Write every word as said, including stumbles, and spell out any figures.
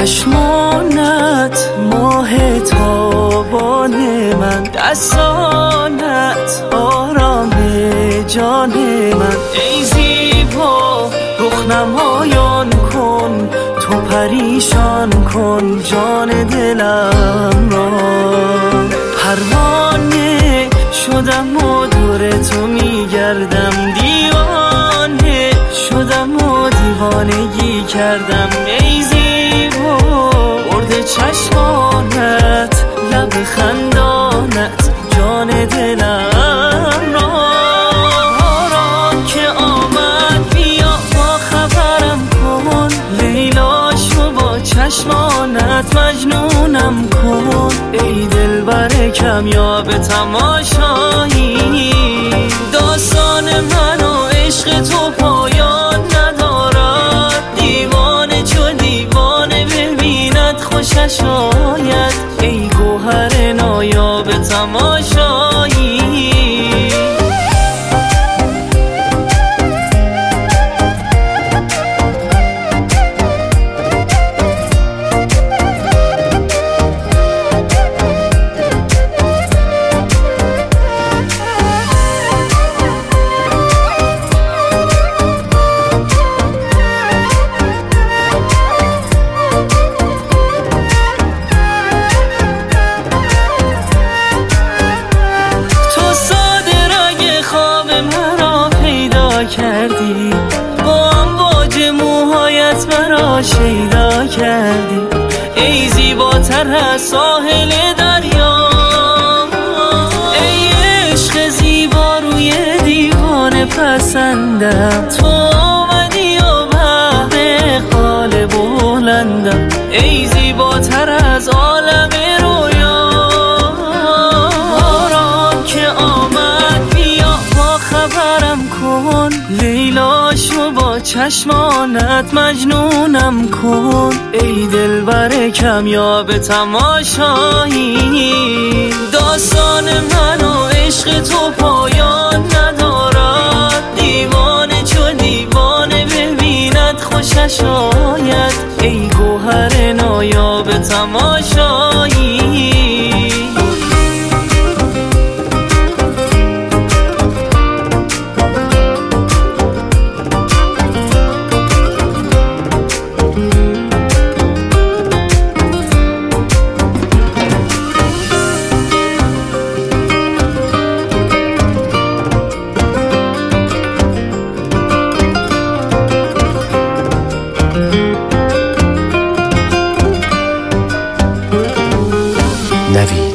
چشمانت ماه تابان من، دستانت آرام جان من. ای زیبا رخ نمایان کن، تو پریشان کن جان دلم را. پروانه شدم و دور تو میگردم، دیوانه شدم و دیوانگی کردم. ای زیبا برد چشمانت، لب خندانت جان دلم را. باران که آمد بیا با خبرم کن، لیلا شو با چشمانت مجنونم کن. ای دلبر کمیاب تماشایی، داستان من و عشق تو پایان ندارد. دیوانه چو دیوانه ببیند خوشش آید، ای گوهر نایاب تماشایی. کردی با امواج موهایت مرا شیدا کردی. ای زیباتر از ساحل دریا، ای عشق زیبا روی دیوانه پسندم. تو آمدی و بهر قال بلندم، ای زیباتر از عالم رویا. باران که آمد بیا با خبرم کن، لیلا شو با چشمانت مجنونم کن. ای دلبر کمیاب تماشایی، داستان من و عشق تو پایان ندارد. دیوانه چو دیوانه ببیند خوشش آید، ای گوهر نایاب تماشایی. نوید